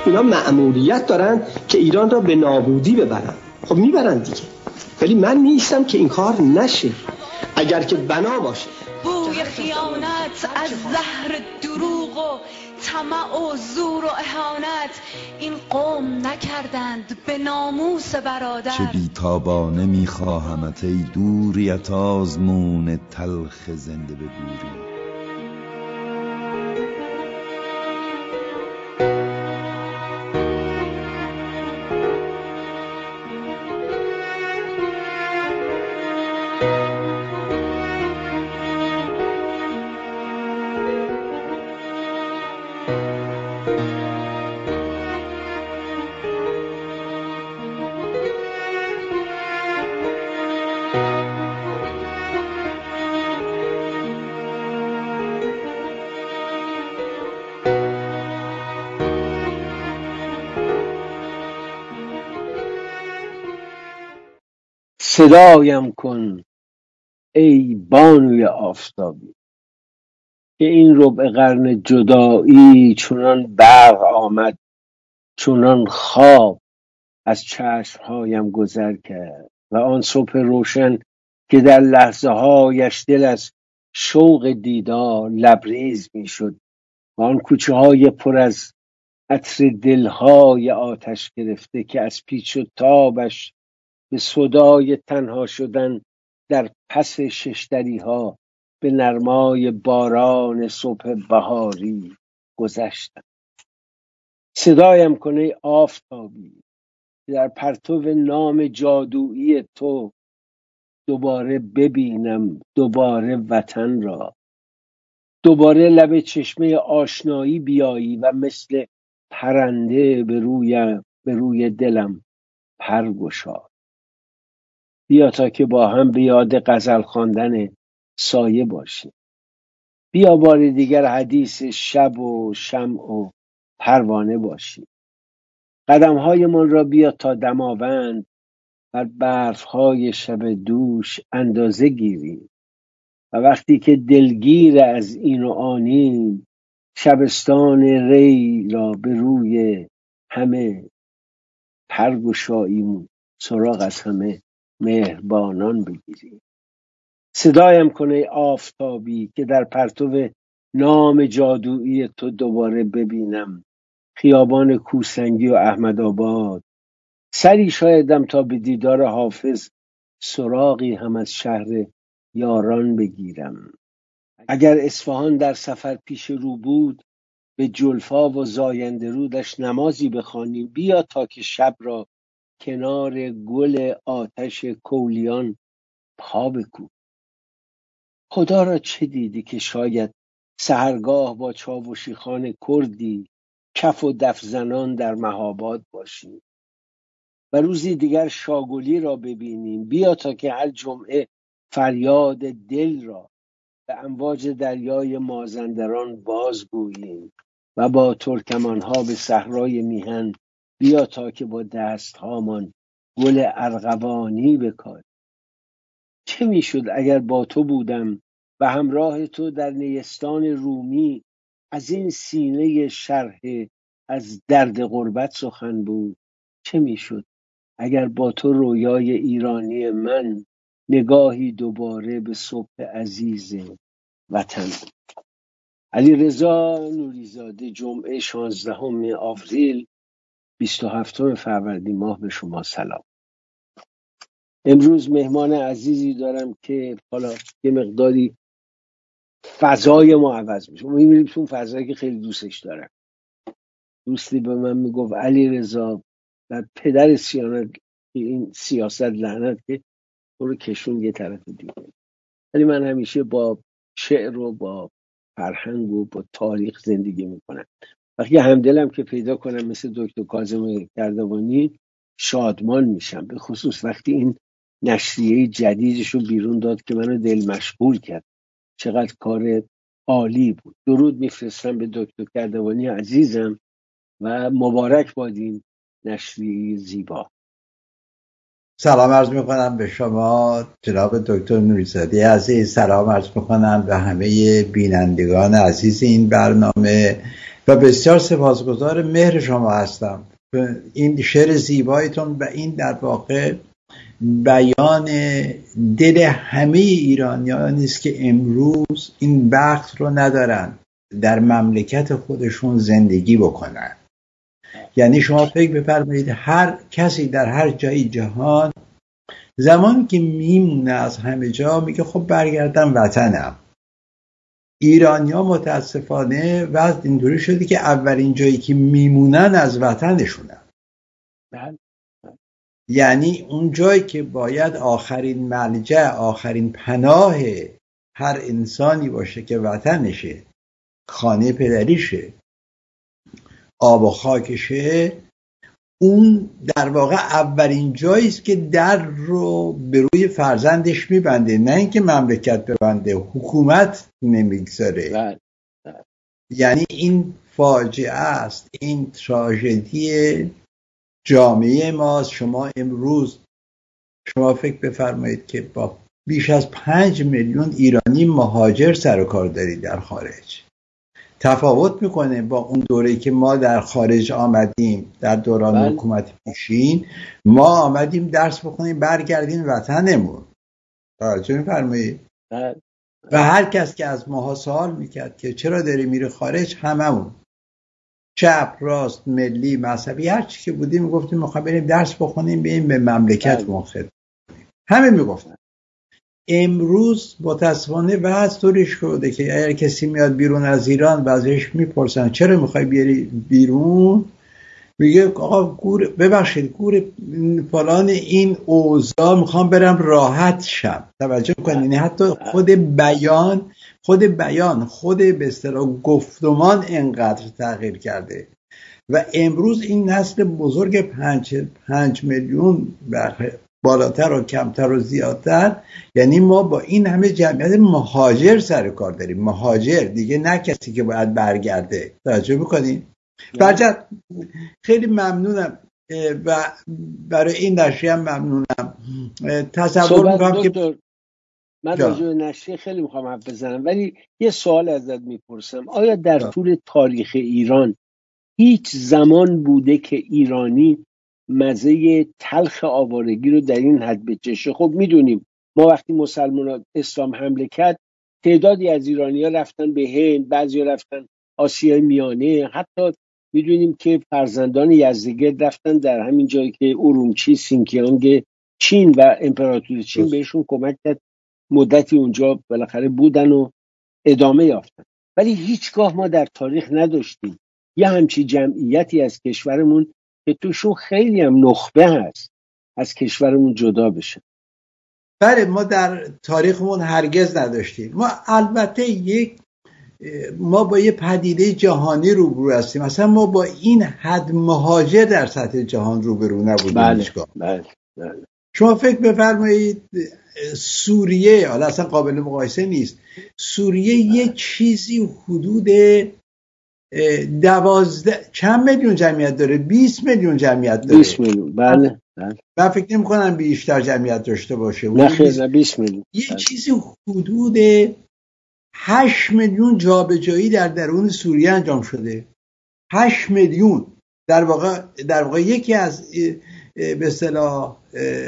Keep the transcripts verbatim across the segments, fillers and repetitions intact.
اینا مأموریت دارن که ایران را به نابودی ببرن. خب میبرن دیگه، ولی من نیستم که این کار نشه. اگر که بنا باشه بوی خیانت از زهر دروغ و طمع و زور و اهانت این قوم نکردند به ناموس برادر. چه بیتابانه میخواهمت ای دوریت آزمون تلخ زنده به گوری. صدایم کن ای بانوی آفتابی که این ربع قرن جدایی چنان برق آمد، چنان خواب از چشمهایم گذر کرد و آن صبح روشن که در لحظه هایش دل از شوق دیدار لبریز می شد و آن کوچه های پر از عطر دلهای آتش گرفته که از پیچ و تابش به صدای تنها شدن در پس ششدری ها به نرمای باران صبح بهاری گذشتم. صدایم کنه آفتابی که در پرتو نام جادویی تو دوباره ببینم دوباره وطن را، دوباره لب چشمه آشنایی بیایی و مثل پرنده به روی به روی دلم پر گشای. بیا تا که با هم به یاد غزل خواندن سایه باشیم. بیا بار دیگر حدیث شب و شمع و پروانه باشیم. قدم‌هایمان را بیا تا دماوند بر برف‌های شب دوش اندازه گیریم و وقتی که دلگیر از این و آنیم شبستان ری را به روی همه پر گشاییم، سراغ از همه مهربانان بگیریم. صدایم کنه آفتابی که در پرتو نام جادویی تو دوباره ببینم خیابان کوسنگی و احمدآباد، سری شایدم تا به دیدار حافظ سراغی هم از شهر یاران بگیرم. اگر اصفهان در سفر پیش رو بود به جلفا و زاینده رودش نمازی بخوانیم. بیا تا که شب را کنار گل آتش کولیان پا بکوب. خدا را چه دیدی که شاید سحرگاه با چاوشی خان کردی کف و دف زنان در مهاباد باشیم و روزی دیگر شاگلی را ببینیم. بیا تا که هر جمعه فریاد دل را به امواج دریای مازندران بازگوییم و با ترکمانها به صحرای میهن. بیا تا که با دستهامان گل ارغوانی بکاریم. چه میشد اگر با تو بودم و همراه تو در نیستان رومی از این سینه شرح از درد غربت سخن بود؟ چه میشد اگر با تو رویای ایرانی من نگاهی دوباره به صبح عزیز وطن؟ علیرضا نوریزاده، جمعه شانزدهم آوریل بیست و هفتم فروردین ماه به شما سلام. امروز مهمان عزیزی دارم که حالا یه مقداری فضای ما عوض میشه. ما میریم تو فضایی که خیلی دوستش دارم. دوستی به من میگفت علیرضا در پدر سیانت این سیاست لعنت که تو رو کشون یه طرف دیگه. ولی من همیشه با شعر و با فرهنگ و با تاریخ زندگی میکنم. وقتی همدلم که پیدا کنم مثل دکتر کاظم کردوانی شادمان میشم، به خصوص وقتی این نشریه جدیدش رو بیرون داد که منو دل مشغول کرد. چقدر کار عالی بود. درود میفرستم به دکتر کردوانی عزیزم و مبارک باد این نشریه زیبا. سلام عرض میکنم به شما جناب دکتر نوریزاده عزیز. سلام عرض میکنم به همه بینندگان عزیز این برنامه و بسیار سپاسگزار مهر شما هستم. این شعر زیبایتون و این در واقع بیان دل همه ایرانیان است که امروز این بخت رو ندارن در مملکت خودشون زندگی بکنن. یعنی شما فکر بفرمایید هر کسی در هر جای جهان زمانی که میمونه از همه جا میگه خب برگردم وطنم. ایرانی‌ها متاسفانه وضع اینطوری شده که اولین جایی که میمونن از وطنشونن. یعنی اون جایی که باید آخرین ملجأ، آخرین پناه هر انسانی باشه که وطنشه، خانه پدریشه، آب و خاکشه، اون در واقع اولین جایی است که در رو به روی فرزندش میبنده، نه اینکه مملکت ببنده، حکومت نمیگذاره. یعنی این فاجعه است، این تراژدی جامعه ماست. شما امروز شما فکر بفرمایید که با بیش از پنج میلیون ایرانی مهاجر سر و کار دارید در خارج. تفاوت میکنه با اون دوره‌ای که ما در خارج آمدیم در دوران بل. حکومت پیشین ما آمدیم درس بخونیم برگردیم وطنمون. توجه می‌فرمایید؟ و هر کس که از ماها سوال میکرد که چرا داری میره خارج، هممون چپ راست ملی مذهبی هر چی که بودیم میگفتیم میخوایم بریم درس بخونیم بریم به مملکت خدمت. همه میگفتن. امروز متاسفانه وضع طوری شده که اگر کسی میاد بیرون از ایران و ازش میپرسن چرا میخوای بیاری بیرون، میگه آقا گور ببخشید گور فلان این اوضاع میخوام برم راحت شم. توجه کنید، یعنی حتی خود بیان خود بیان خود به اصطلاح گفتمان انقدر تغییر کرده و امروز این نسل بزرگ پنج, پنج میلیون بالاتر و کمتر و زیادتر، یعنی ما با این همه جمعیت مهاجر سر کار داریم. مهاجر دیگه، نه کسی که باید برگرده. توجه میکنید؟ برجت خیلی ممنونم و برای این نشریه هم ممنونم. تصور میکنم که من راجع به نشریه خیلی میخوام حرف بزنم، ولی یه سوال ازت میپرسم. آیا در جا. طول تاریخ ایران هیچ زمان بوده که ایرانی مزه تلخ آوارگی رو در این حد بچشه؟ خب میدونیم ما وقتی مسلمان اسلام حمله کرد تعدادی از ایرانی‌ها رفتن به هند، بعضی رفتن آسیای میانه، حتی میدونیم که فرزندان یزدگرد رفتن در همین جایی که اورومچی، سینکیانگ چین و امپراتوری چین بهشون کمک کرد، مدتی اونجا بالاخره بودن و ادامه یافتن. ولی هیچگاه ما در تاریخ نداشتیم یه همچی جمعیتی از کشورمون که توشون خیلی هم نخبه هست از کشورمون جدا بشه. بله، ما در تاریخمون هرگز نداشتیم. ما البته یک ما با یه پدیده جهانی روبرو هستیم. مثلا ما با این حد مهاجر در سطح جهان روبرو نبودیم. بله بله بله. شما فکر بفرمایید سوریه، حالا اصلا قابل مقایسه نیست، سوریه یه چیزی حدود دوازده چند میلیون جمعیت داره، بیست میلیون جمعیت داره. بیست میلیون بله بله. من فکر نمی کنم بیشتر جمعیت داشته باشه. نه خیلی بیست میلیون. یه بله. چیزی حدود هشت میلیون جابجایی در درون سوریه انجام شده. هشت میلیون در واقع در واقع یکی از به اصطلاح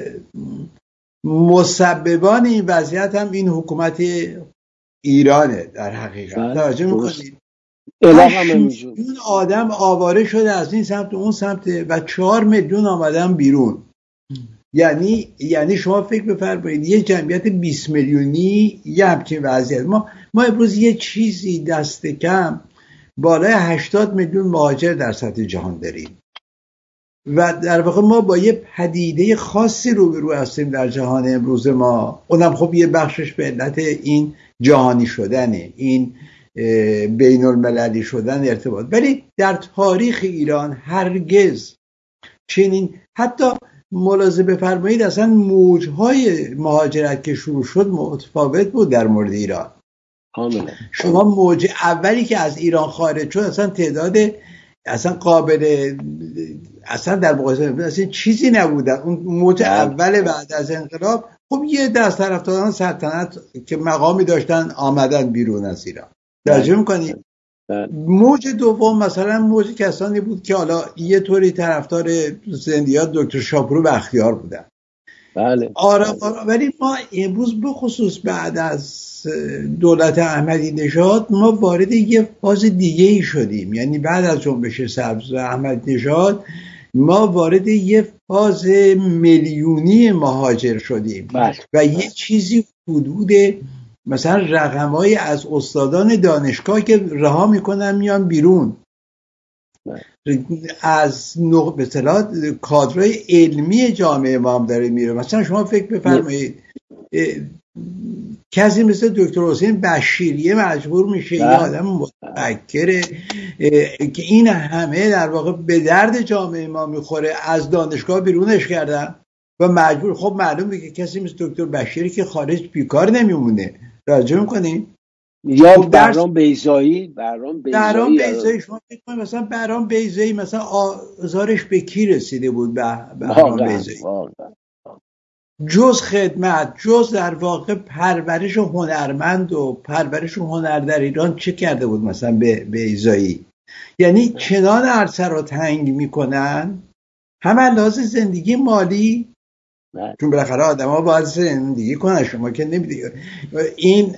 مسببان این وضعیت هم این حکومت ایرانه در حقیقت. توجه میکنید؟ هشت میلیون آدم آواره شده از این سمت و اون سمت و چهار میلیون آمدن بیرون. یعنی یعنی شما فکر بفرمایید یه جمعیت بیست میلیونی یه همچین وضعیت. ما ما امروز یه چیزی دست کم بالای هشتاد میلیون مهاجر در سطح جهان داریم و در واقع ما با یه پدیده خاصی روبرو هستیم در جهان امروز ما. اونم خب یه بخشش به علت این جهانی شدنه، این بین المللی شدن ارتباط. ولی در تاریخ ایران هرگز چنین، حتی ملاحظه بفرمایید اصلا موجهای مهاجرت که شروع شد متفاوت بود در مورد ایران. کاملا. شما موج اولی که از ایران خارج شد اصلا تعداد اصلا قابل اصلا در مقایسه اصلا چیزی نبودن. اون موج اول بعد از انقلاب خب یه دست طرفداران سلطنت که مقامی داشتن آمدن بیرون از ایران. توجه می‌کنید؟ موج دوم مثلا موج کسانی بود که حالا یه طوری طرفدار زندیات دکتر شاپور بختیار بودن. بله. آره ولی ما امروز به خصوص بعد از دولت احمدی نژاد ما وارد یه فاز دیگه ای شدیم، یعنی بعد از جنبش سبز احمدی نژاد ما وارد یه فاز میلیونی مهاجر شدیم. بله. و یه چیزی حدود مثلا رقمایی از استادان دانشگاه که رها میکنن میان بیرون، از نق... به اصطلاح کادرهای علمی جامعه ما هم داره میره. مثلا شما فکر بفرمایید کسی مثل دکتر حسین بشیریه مجبور میشه یه آدم متفکره که این همه در واقع به درد جامعه ما میخوره از دانشگاه بیرونش کردن و مجبور، خب معلومه که کسی مثل دکتر بشیری که خارج بیکار نمیمونه. راجع میکنین یا خب بهرام بیضایی بهرام بیضایی بهرام بیضایی شما فکر کنید مثلا بهرام بیضایی مثلا آزارش به کی رسیده بود؟ به بهرام بیضایی جز خدمت، جز در واقع پرورش هنرمند و پرورش هنر در ایران چه کرده بود مثلا به بیضایی؟ یعنی چنان عرصه رو تنگ میکنن هم لحاظ زندگی مالی، چون بالاخره آدم ها باید زندگی کنن، شما که نمیدید این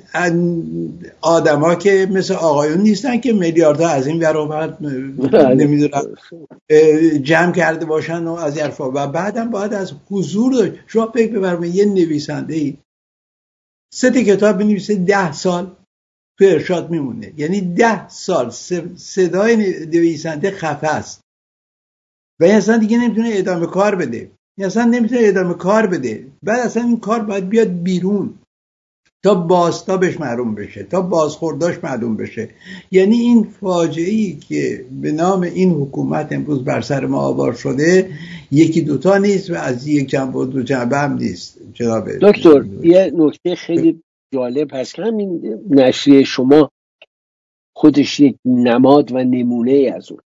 آدم ها که مثل آقایون نیستن که میلیاردها از این ور نمیدونم جمع کرده باشن و از حرفا و بعدم باید از حضور داشت. شما فکر ببرید یه نویسنده ای سه تا کتاب بنویسه ده سال تو ارشاد میمونه، یعنی ده سال صدای نویسنده خفه است و اصلا دیگه نمیتونه ادامه کار بده، اصلا نمیتونه ادامه کار بده. بعد اصلا این کار باید بیاد بیرون تا بازتابش معلوم بشه، تا بازخورداش معلوم بشه. یعنی این فاجعه‌ای که به نام این حکومت امروز بر سر ما آوار شده یکی دوتا نیست و از یک جنبه و دو جنبه هم نیست. جناب دکتر یه نکته خیلی جالب هست که همین نشریه شما خودش یک نماد و نمونه از اون.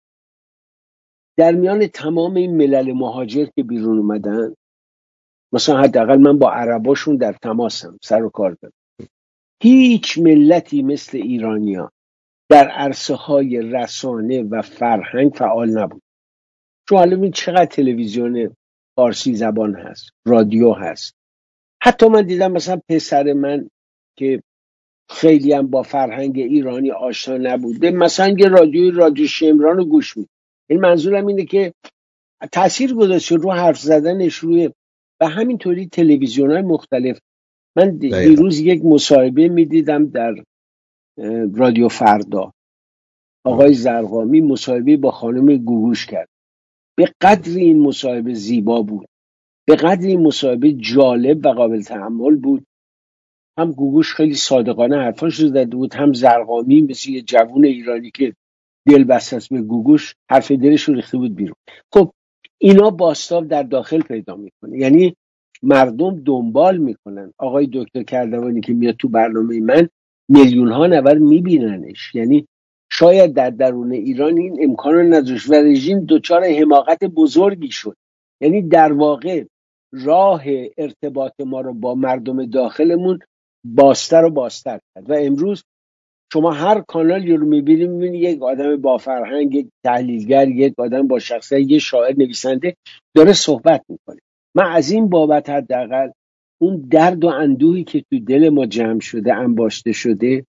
در میان تمام این ملل مهاجر که بیرون اومدن، مثلا حداقل من با عرباشون در تماسم، سر و کار دارم، هیچ ملتی مثل ایرانیا در عرصه های رسانه و فرهنگ فعال نبود. چون حالا ببین چقدر تلویزیون فارسی زبان هست، رادیو هست. حتی من دیدم مثلا پسر من که خیلی هم با فرهنگ ایرانی آشنا نبوده مثلا یه رادیوی رادیو شمران رو گوش میده. این منظورم اینه که تأثیر گذاشته رو حرف زدنش روی و همینطوری تلویزیون‌های مختلف. من دیروز یک مصاحبه میدیدم در رادیو فردا، آقای زرقامی مصاحبه با خانم گوگوش کرد. به قدری این مصاحبه زیبا بود، به قدری این مصاحبه جالب و قابل تحمل بود. هم گوگوش خیلی صادقانه حرفاش رو زده بود، هم زرقامی مثل یه جوون ایرانی که دل بسته است به گوگوش حرف دلش رو ریخته بود بیرون. خب اینا بازتاب در داخل پیدا میکنه، یعنی مردم دنبال میکنن. آقای دکتر کردوانی که میاد تو برنامه من میلیون ها نفر میبیننش، یعنی شاید در درون ایران این امکان رو نداشت و رژیم دچار حماقت بزرگی شد. یعنی در واقع راه ارتباط ما رو با مردم داخلمون باستر و باستر کرد و امروز شما هر کانالی رو میبینید میبینید یک آدم با فرهنگ، یک تحلیلگر، یک آدم با شخصیت، یک شاعر، نویسنده داره صحبت میکنه. من از این بابت حداقل اون درد و اندوهی که تو دل ما جمع شده، انباشته شده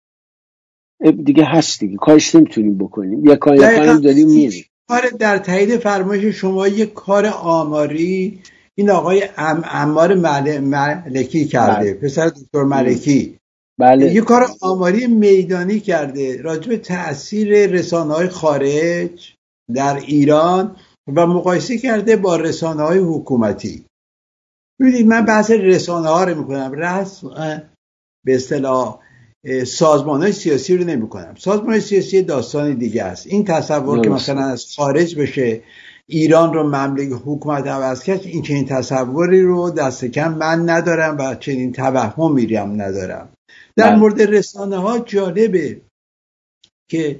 دیگه هست دیگه، کارش نمیتونیم بکنیم. یک کاری داریم میریم. کار در تایید فرمایش شما یک کار آماری این آقای ام عمار ملکی کرده، بله. پسر دکتر ملکی، بله. یه کار آماری میدانی کرده راجع به تأثیر رسانه‌های خارج در ایران و مقایسه کرده با رسانه‌های حکومتی. ببینید من بحث رسانه‌ها رو می‌کنم، رسم به اصطلاح سازمان‌های سیاسی رو نمی‌کنم. سازمان‌های سیاسی داستان دیگه است. این تصور که مثلا از خارج بشه ایران رو مملکت حکومت عوض کرد، این چنین تصوری رو دست کم من ندارم و چنین توهمی هم ندارم. در بله. مورد رسانه ها جالبه که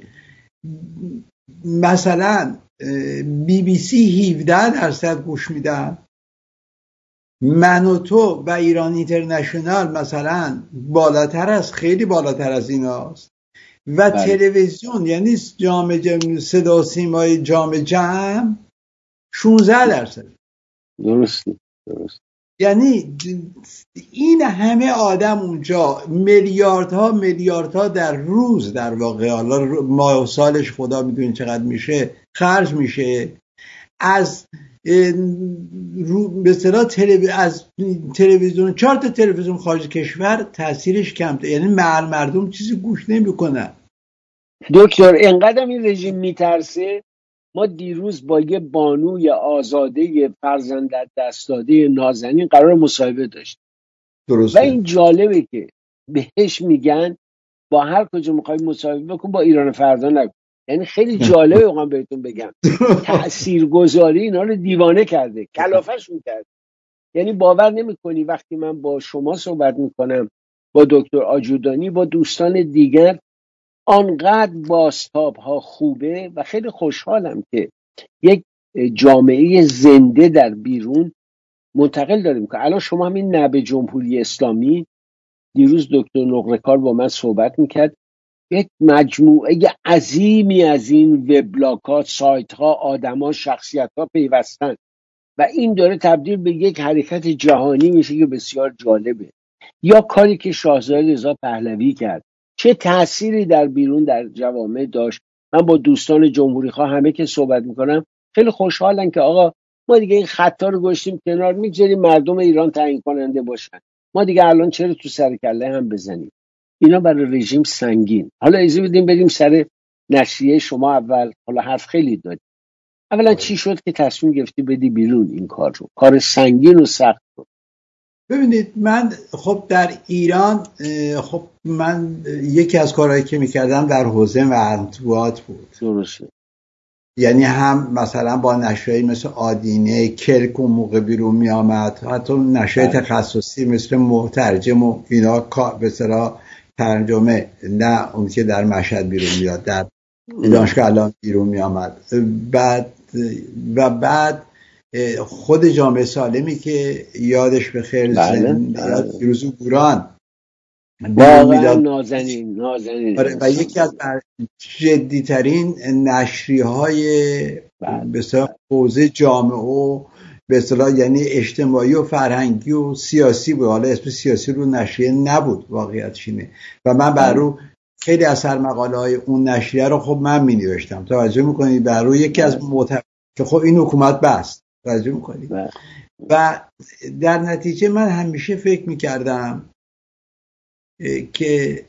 مثلا بی بی سی هفده درصد گوش میدن، من و تو و ایران اینترنشنال مثلا بالاتر از، خیلی بالاتر از ایناست. و بله. تلویزیون یعنی جام جم... صدا و سیمای جام جمع شانزده درصد. درسته درست. یعنی این همه آدم اونجا میلیاردها میلیاردها در روز در واقع، حالا ماه و سالش خدا میدونه چقدر میشه، خرج میشه از به اصطلاح تلویزیون، از تلویزیون، چهار تا تلویزیون خارج کشور تاثیرش کمتره، یعنی مردم چیزی گوش نمیکنن. دکتر اینقدر این رژیم میترسه. ما دیروز با یه بانوی آزاده فرزند دست داده نازنین قرار مصاحبه داشت. درسته. و این جالبه که بهش میگن با هر کجا میخوای مصاحبه بکن، با ایران فردا نکن. یعنی خیلی جالبه واقعا بهتون بگم تاثیرگذاری اینا رو دیوانه کرده، کلافه‌شون کرده. یعنی باور نمیکنی وقتی من با شما صحبت میکنم، با دکتر آجودانی، با دوستان دیگر، آنقدر بازتاب ها خوبه و خیلی خوشحالم که یک جامعه زنده در بیرون منتقل داریم. که الان شما همین نب جمهوری اسلامی، دیروز دکتر نقره‌کار با من صحبت میکرد، یک مجموعه عظیمی از این وبلاگ‌ها، سایت‌ها، آدم‌ها، شخصیت‌ها پیوستن و این داره تبدیل به یک حرکت جهانی میشه که بسیار جالبه. یا کاری که شاهزاده رضا پهلوی کرد، چه تأثیری در بیرون در جوامع داشت. من با دوستان جمهوری خواه همه که صحبت میکنم خیلی خوشحالن که آقا ما دیگه این خطا رو گذاشتیم کنار، میگذاریم مردم ایران تعیین کننده باشن، ما دیگه الان چرا تو سر کله هم بزنیم. اینا برای رژیم سنگین. حالا اجازه بدیم بریم سر نشریه شما اول. حالا حرف خیلی دادی. اولا چی شد که تصمیم گرفتی بدی بیرون این کار رو، کار سنگین و سخت رو؟ ببینید من خب در ایران، خب من یکی از کارهایی که میکردم در حوزه مطبوعات بود. درسته. یعنی هم مثلا با نشریه‌ای مثل آدینه، کرک اون موقع بیرون می آمد، حتی نشریه تخصصی مثل مترجم و اینا به اصطلاح ترجمه، نه اون که در مشهد بیرون میاد، در دانشگاه الان بیرون می آمد. بعد و بعد خود جامعه سالمی که یادش به خیر زن روز گوران واقعا نازنین نازنین آره. و یکی از جدیترین نشریه های به اصطلاح حوزه جامعه و به اصطلاح یعنی اجتماعی و فرهنگی و سیاسی بود. حالا اسم سیاسی رو نشریه نبود، واقعیتش اینه. و من بر رو خیلی از سرمقاله های اون نشریه رو خب من می نوشتم. توجه میکنید؟ بر رو یکی از مت... که خب این حکومت بست. توجه میکنید؟ و در نتیجه من همیشه فکر میکردم که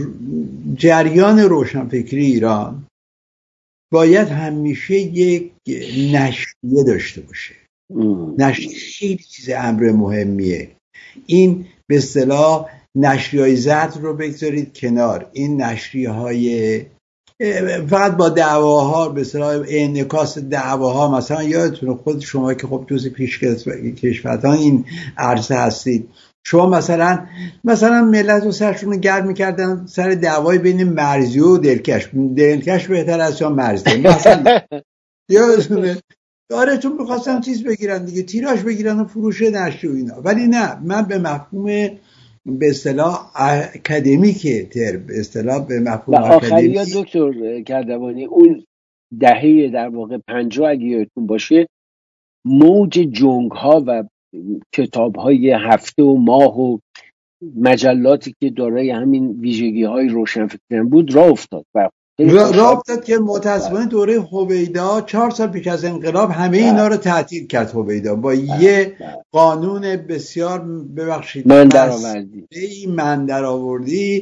جریان روشنفکری ایران باید همیشه یک نشریه داشته باشه. نشریه خیلی چیز امر مهمیه. این به اصطلاح نشریه‌های زرد رو بگذارید کنار، این نشریه‌های فقط با دعواها به اصطلاح انعکاس دعواها، مثلا یادتونه خود شما که خب جزء پیشکسوتان این عرصه هستید، شما مثلا مثلا ملت رو سرشون رو گرم می‌کردن سر دعوای بین مرزی و دلکش. دلکش بهتر از یا مرزی مثلا یادتونه؟ آره، چون می‌خواستن چیز بگیرن دیگه، تیراژ بگیرن و فروش نشریه و اینا. ولی نه، من به مفهوم به اصطلاح اکادمیک تر به اصطلاح به مفهوم آخری یا دکتر کردوانی اون دهه در واقع پنجاه اگه یادتون باشه، موج جنگ ها و کتاب های هفته و ماه و مجلاتی که دارای همین ویژگی های روشنفکران بود راه افتاد و راه افتاد که متاسفانه دوره هویدا چهار سال پیش از انقلاب همه اینا رو تعطیل کرد. هویدا با یه قانون بسیار ببخشید من درآوردی من درآوردی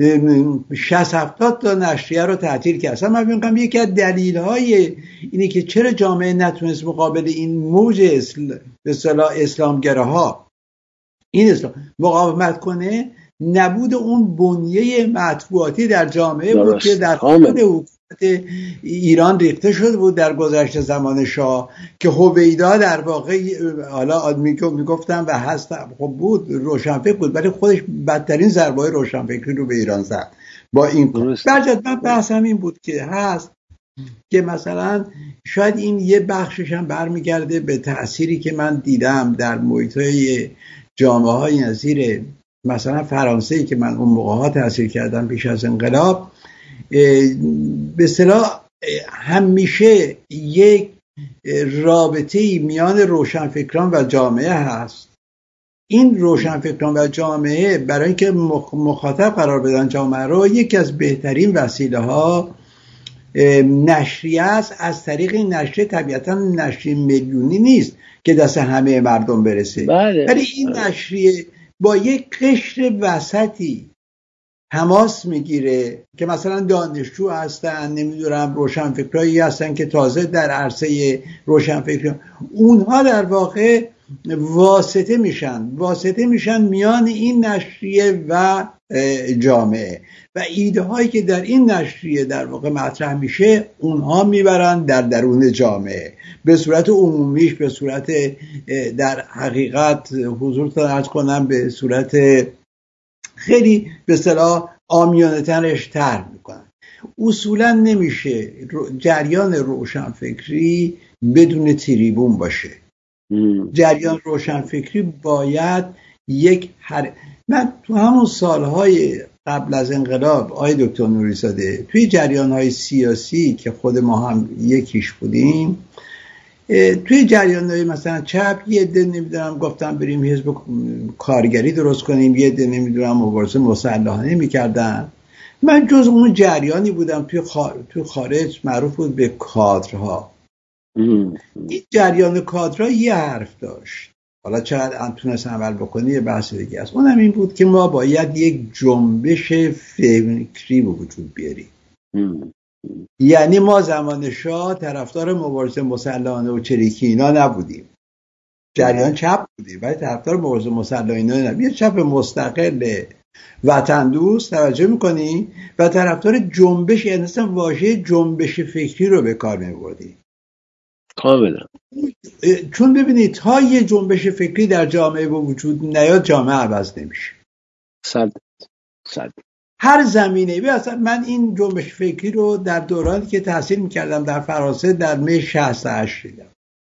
شصت هفتاد تا نشریه رو تعطیل کرد. اصلا من میگم یکی از دلایل اینه که چرا جامعه نتونست مقابل این موج اسل... به اصطلاح اسلامگراها این اسلام مقاومت کنه، نبود اون بنیه مطبوعاتی در جامعه بود که در خود حکومت ایران ریخته شده بود در گذشته زمان شاه، که هویدا در واقع حالا میگفتم و هستم خب بود روشنفکر بود، ولی خودش بدترین ضربه روشنفکری رو به ایران زد با این برجت. من بحثم این بود که هست که مثلا شاید این یه بخشش هم برمیگرده به تأثیری که من دیدم در محیط‌های جامعه های نظیر مثلا فرانسه‌ای که من اون موقع ها تحصیل کردم پیش از انقلاب، به اصطلاح همیشه یک رابطه‌ای میان روشنفکران و جامعه هست. این روشنفکران و جامعه برای اینکه مخاطب قرار بدن جامعه رو، یکی از بهترین وسیله ها نشریه است. از طریق این نشریه طبیعتا نشریه میلیونی نیست که دست همه مردم برسه، بله. ولی این نشریه با یک قشر وسطی تماس میگیره که مثلا دانشجو هستن، نمیدونم روشنفکرایی هستن که تازه در عرصه روشنفکری، اونها در واقع واسطه میشن واسطه میشن میان این نشریه و جامعه و ایده هایی که در این نشریه در واقع مطرح میشه اونها میبرن در درون جامعه به صورت عمومیش، به صورت در حقیقت حضورتون عرض کنم به صورت خیلی به اصطلاح عامیانه ترش طرح میکنن. اصولا نمیشه جریان روشنفکری بدون تریبون باشه. جریان روشنفکری باید یک هر... من تو همون سالهای قبل از انقلاب آقای دکتر نوری‌زاده توی جریانهای سیاسی که خود ما هم یکیش بودیم، توی جریانهای مثلا چپ یه عده نمیدونم گفتم بریم حزب کارگری درست کنیم، یه عده نمیدونم مبارزه مسلحانه میکردن. من جز اون جریانی بودم توی خارج, توی خارج معروف بود به کادرها. این جریان کادرها یه حرف داشت، حالا چقدر تونست عمل بکنی یه بحث دیگه است. اونم این بود که ما باید یک جنبش فکری به وجود بیاریم. یعنی ما زمان شاه طرفدار مبارزه مسلحانه و چریکی اینا نبودیم، جریان چپ بودیم ولی طرفدار مبارزه مسلحانه نبودیم. یه چپ مستقل وطن دوست، توجه میکنی، و طرفدار جنبش، یعنی اصلا واژه جنبش فکری رو به کار میبردیم کاملا. چون ببینید تا یه جنبش فکری در جامعه به وجود نیاد جامعه عوض نمیشه. صد صد هر زمینه. اصلا من این جنبش فکری رو در دورانی که تحصیل میکردم در فرانسه در می شصت و هشت دیدم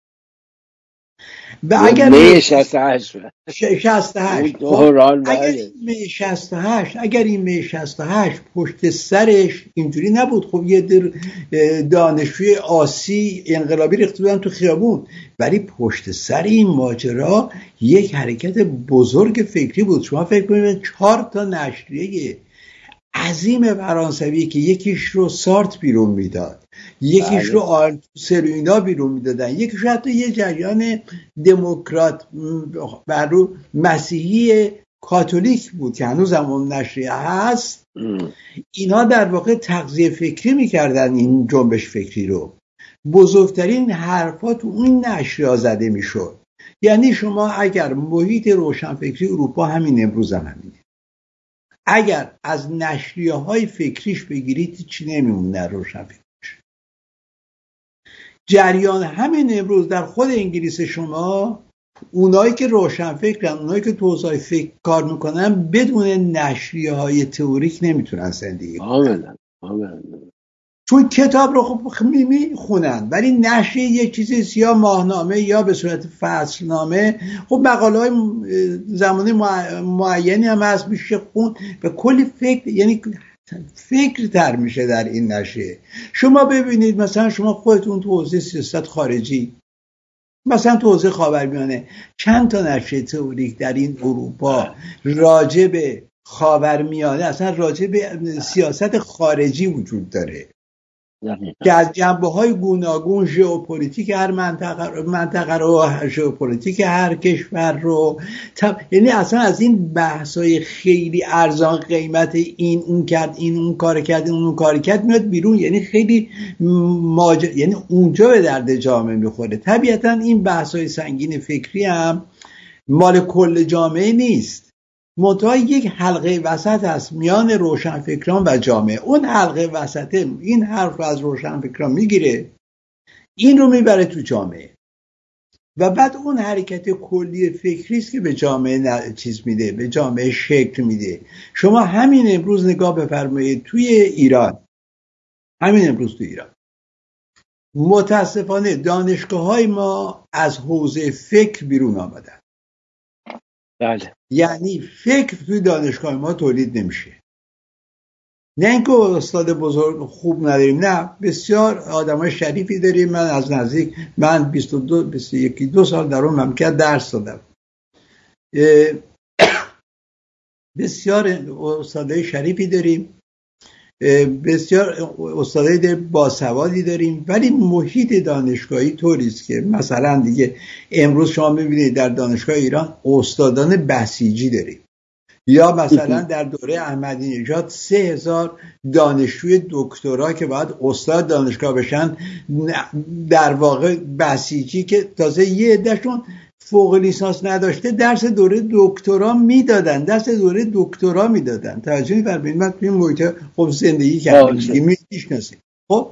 و اگر می شصت و هشت شصت و هشت اگر می شصت و هشت اگر این می شصت و هشت پشت سرش اینجوری نبود، خب یه در دانشجوی آسی انقلابی ریخته بودن تو خیابون، ولی پشت سر این ماجرا یک حرکت بزرگ فکری بود. شما فکر کنید چهار تا نشریه عظیم فرانسوی که یکیش رو سارت بیرون میداد، یکیش بله. رو آلتوسر و اینا بیرون میدادن، یکیش رو حتی یه جریان دموکرات بر رو مسیحی کاتولیک بود که هنوز همون نشریه هست. ام. اینا در واقع تغذیه فکری میکردن این جنبش فکری رو. بزرگترین حرفا تو اون نشریه زده میشد. یعنی شما اگر محیط روشنفکری اروپا همین امروز هم همینه، اگر از نشریه های فکریش بگیرید چی نمیمونه روشن فکریش. جریان همین امروز در خود انگلیس شما، اونایی که روشن فکرن، اونایی که تو حوزه فکر کار میکنن بدون نشریه های تئوریک نمیتونن زندگی کنن. آمدن آمدن چون کتاب رو خب میخونن، ولی نشریه یک چیزی یا ماهنامه یا به صورت فصلنامه، خب مقاله های زمانی معینی هم هست میشه خون و کلی فکر، یعنی فکر تر میشه در این نشریه. شما ببینید مثلا شما خودتون تو حوزه سیاست خارجی، مثلا تو حوزه خاورمیانه چند تا نشریه تئوریک در این اروپا راجع به خاورمیانه، اصلا راجع به سیاست خارجی وجود داره که از جنبه‌های گوناگون ژئوپلیتیک هر منطقه منطقه رو، ژئوپلیتیک هر کشور رو، یعنی اصلا از این بحث‌های خیلی ارزان قیمت این اون کرد، این اون کار کرد، اون اون کار کرد میاد بیرون، یعنی خیلی ماجر... یعنی اونجا به درد جامعه میخوره. طبیعتاً این بحث‌های سنگین فکری هم مال کل جامعه نیست، منتها یک حلقه وسط هست میان روشنفکران و جامعه. اون حلقه وسطه این حرف رو از روشنفکران میگیره، این رو میبره تو جامعه و بعد اون حرکت کلی فکری است که به جامعه چیز میده، به جامعه شکل میده. شما همین امروز نگاه بفرمایید توی ایران، همین امروز توی ایران متاسفانه دانشگاه‌های ما از حوزه فکر بیرون آمدن. بله. یعنی فکر توی دانشگاه ما تولید نمیشه. نه اینکه استاد بزرگ خوب نداریم، نه بسیار آدمای شریفی داریم. من از نزدیک من بیست و دو بیست و یک دو سال در اون مملکت درس دادم. بسیار استادای شریفی داریم، بسیار استادای باسوادی داریم، ولی محیط دانشگاهی طوری است که مثلا دیگه امروز شما می‌بینید در دانشگاه ایران استادان بسیجی داریم، یا مثلا در دوره احمدی نژاد سه هزار دانشجوی دکترا که باید استاد دانشگاه بشن در واقع بسیجی که تازه یه عدهشون فوق لیسانس نداشته درس دوره دکترا میدادن درس دوره دکترا میدادن. توجه می‌فرمایید؟ من توی محیط خب زندگی کردم، میشناسید. خب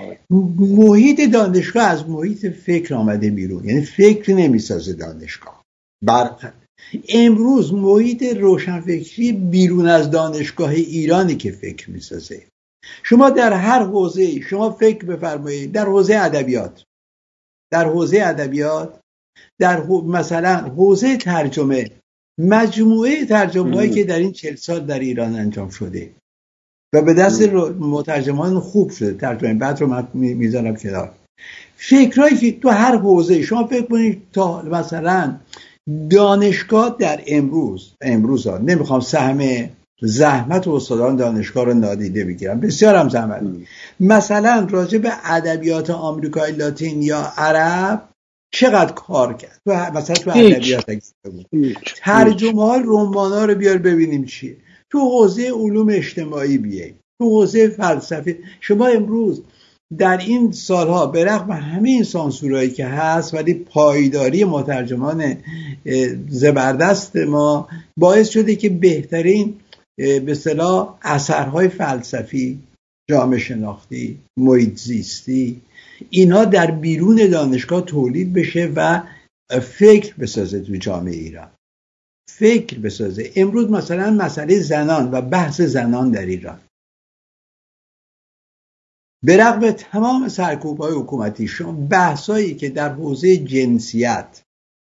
محیط دانشگاه از محیط فکر آمده بیرون، یعنی فکر نمیسازه دانشگاه. بر امروز محیط روشنفکری بیرون از دانشگاه ایرانی که فکر میسازه. شما در هر حوزه شما فکر بفرمایید، در حوزه ادبیات در حوزه ادبیات در مثلا حوزه ترجمه، مجموعه ترجمه هایی که در این چهل سال در ایران انجام شده و به دست مترجمان خوب شده، ترجمه بعد رو من میذارم کنار، فکرایی که تو هر حوزه شما فکر کنید تا مثلا دانشگاه در امروز امروز ها نمیخوام سهم زحمت و استادان دانشگاه رو نادیده بگیرم، بسیار هم زحمت م. مثلا راجع به ادبیات آمریکای لاتین یا عرب چقدر کار کرد تو مثلا تو ادبیات ترجمه ها رمان ها رو بیار ببینیم چیه، تو حوزه علوم اجتماعی بیاییم، تو حوزه فلسفه. شما امروز در این سالها به رغم همه این سانسورایی که هست ولی پایداری مترجمان زبردست ما باعث شده که بهترین به اصطلاح اثرهای فلسفی، جامعه شناختی، محیط زیستی اینا در بیرون دانشگاه تولید بشه و فکر بسازه تو جامعه ایران، فکر بسازه. امروز مثلا مسئله زنان و بحث زنان در ایران به رغم تمام سرکوب‌های حکومتی، شما بحثایی که در حوزه جنسیت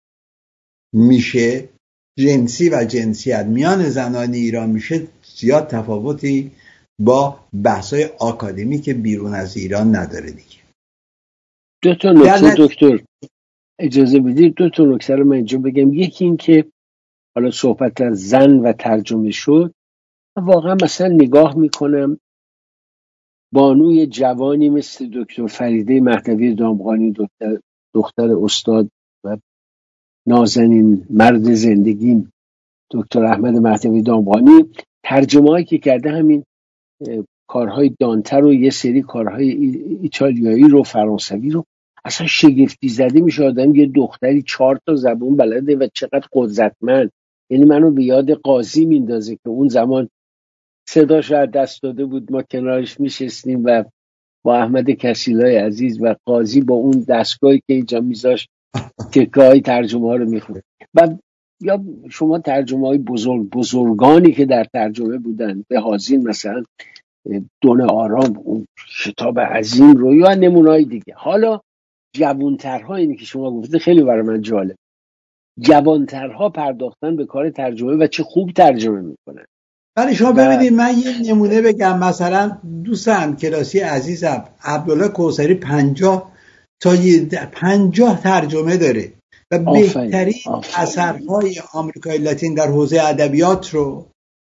میشه، جنسی و جنسیت میان زنان ایران میشه، زیاد تفاوتی با بحثای آکادمیک بیرون از ایران نداره دیگه. دو تا نکته دکتر اجازه بدید دو تا نکته رو من اینجا بگم. یکی این که حالا صحبت از زن و ترجمه شد، واقعا مثلا نگاه میکنم بانوی جوانی مثل دکتر فریده مهدوی دامغانی، دکتر دختر استاد و نازنین مرد زندگیم دکتر احمد مهدوی دامغانی، ترجمه هایی که کرده همین کارهای دانتر و یه سری کارهای ایتالیایی رو، فرانسوی رو، اصلا شگفتی زده میشه آدم یه دختری چهار تا زبون بلده و چقدر قدرتمند. یعنی منو به یاد قاضی میندازه که اون زمان صداش رو دست داده بود، ما کنارش میشستیم و با احمد کسیلای عزیز و قاضی با اون دستگاهی که اینجا میذاشت که گاهی ترجمه ها رو میخونه. و یا شما ترجمه های بزرگ بزرگانی که در ترجمه بودن به حاضین، مثلا دونه آرام اون کتاب عظیم رو، یا نمونه‌های دیگه. حالا جوانترها، اینی که شما گفتید خیلی برای من جالب، جوانترها پرداختن به کار ترجمه و چه خوب ترجمه میکنن. ولی شما ببینید من یه نمونه بگم، مثلا دوستم کلاسی عزیزم عبدالله کوثری پنجاه تا پنجاه ترجمه داره و آفاین. بهترین آفاین. اثرهای آمریکای لاتین در حوزه ادبیات رو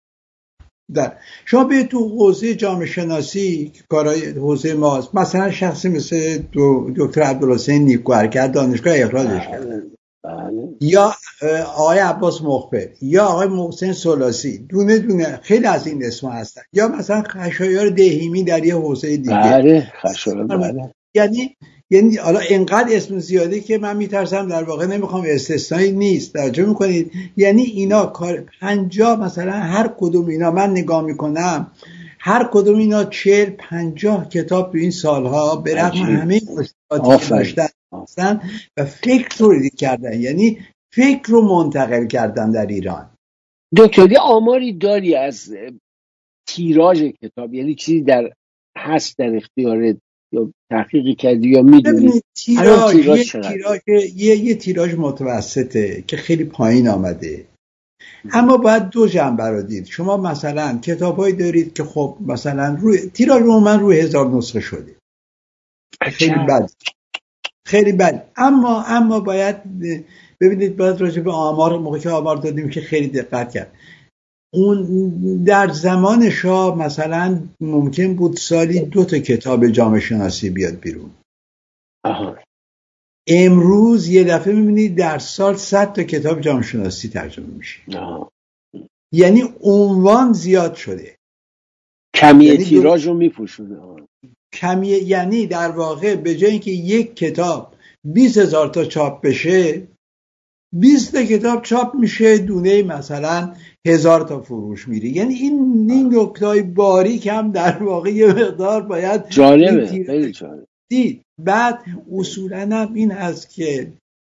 در شما به تو حوزه جامعه شناسی که کارهای حوزه ماست، مثلا شخصی مثل دکتر عبدالحسین نیکوهرکر دانشگاه اخراجش کرد، یا آقای عباس مخبر یا آقای محسن سلاسی، دونه دونه خیلی از این اسما هستن، یا مثلا خشایار دهیمی در یه حوزه دیگه. بله خشایار. بله. یعنی یعنی حالا اینقدر اسم زیاده که من میترسم در واقع نمیخوام استثنایی نیست، توجه میکنید؟ یعنی اینا کار پنجاه مثلا هر کدوم اینا من نگاه میکنم هر کدوم اینا چهل پنجاه کتاب تو این سالها به رغم همه مشکلاتی که داشتن و فکر تولید کردن، یعنی فکر رو منتقل کردن در ایران. دکتری آماری داری از تیراژ کتاب، یعنی چیزی در هست در اختیارت یا تحقیقی کردی یا میدونی؟ تیراژ یه تیراژ یه یه تیراژ متوسطه که خیلی پایین آمده، اما باید دو جنبه رو دید. شما مثلا کتابایی دارید که خب مثلا روی تیراژ عموما روی هزار نسخه شده، خیلی بد خیلی بد اما اما باید ببینید، باید راجع به آمار، موقع که آمار دادیم که خیلی دقت کرد. اون در زمان شاه مثلا ممکن بود سالی دو تا کتاب جامعه شناسی بیاد بیرون. آها. امروز یه دفعه میبینید در سال صد تا کتاب جامعه شناسی ترجمه میشه. آها. یعنی عنوان زیاد شده، کمی یعنی تیراژ رو میپوشونه. کمی، یعنی در واقع به جای اینکه یک کتاب بیست هزار تا چاپ بشه، بیست تا کتاب چاپ میشه، دونه مثلا هزار تا فروش میره. یعنی این این نکته‌های باریک هم در واقع یه مقدار باید جالبه، خیلی جالب دید. بعد اصولا هم این هست که